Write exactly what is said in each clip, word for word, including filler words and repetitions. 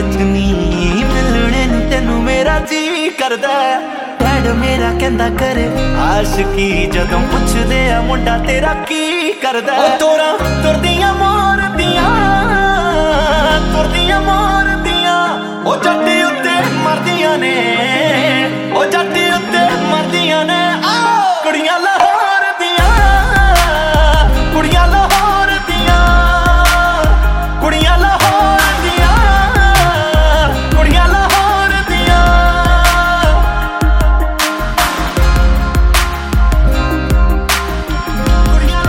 विच नी मिलने नूं तैनूं मेरा जी करदा। डैड मेरा कहंदा करे आशिकी जदों पुछदे आ मुंडा तेरा की करदा। ओ तोरा तुरदियां मोरदियां तुरदियां मोरदियां ओ जट्टी उत्ते मरदियां ने ओ जट्टी उत्ते मरदियां ने। कुड़ियां लाहौर दियां कुड़ियां लाहौर दियां कुड़ियां लाहौर दियां कुड़ियां लाहौर दियां। कुड़ियां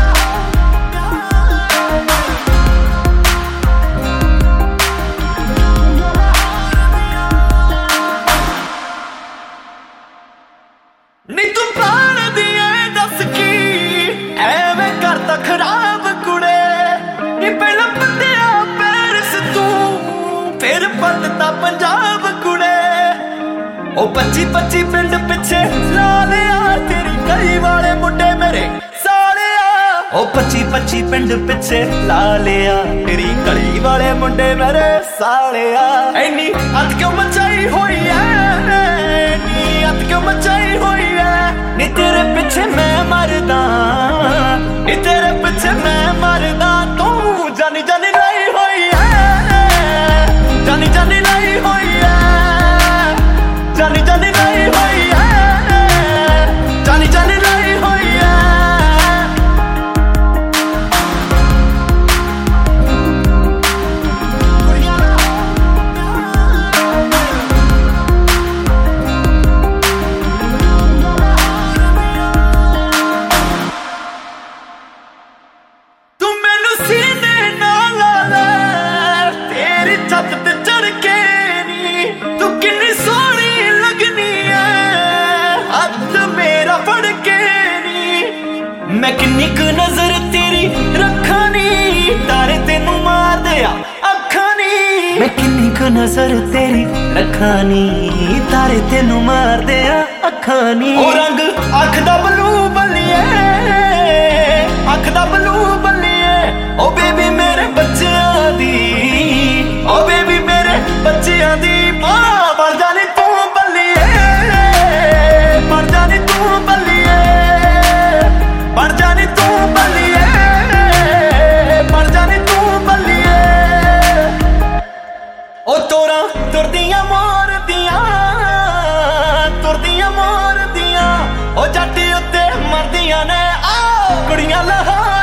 नी तू प्राण दिए दस की एवें करता खराब कुड़े। नी पहला पत्तिया पेरिस तू फिर पलता पंजाब कुड़े। ओ पच्ची पच्ची पिंड पिछे ला लिया तेरी गली वाले मुंडे मेरे सालिया। ओ पच्ची पच्ची पिंड पिछे ला लिया तेरी गली वाले मुंडे मेरे सालिया। इन्नी अत क्यों मचाई हुई है नी अत क्यों मचाई हुई है। नी तेरे पिछे मैं मरदा नी तेरे पिछे मैं मरदा तू जानी जानी लाई हुई है जानी जानी लाई हुई है जानी जानी लाई हुई है जानी जानी लाई हुई है। मैं किन्नी क नजर तेरी रखा नी तारे तेनू मार दिया अखा नी। मैं किन्नी क नजर तेरी रखा नी तारे तेनू मार दिया अखा नी। ओ रंग अख दा बलू बल्लिए अख दा बलू बल्लिए ओ बेबी मेरे बच्चियां दी ओ बेबी मेरे बच्चियां दी मां बन जानी तू बल्लिए बन जानी तू बल्लिए बन जानी तू बल्लिए बन जानी तू बल्लिए। ओ तोरा तुरदियां मोरदियां तुरदियां मोरदियां ओ जट्टी उत्ते मरदियां ने। कुड़ियां लाहौर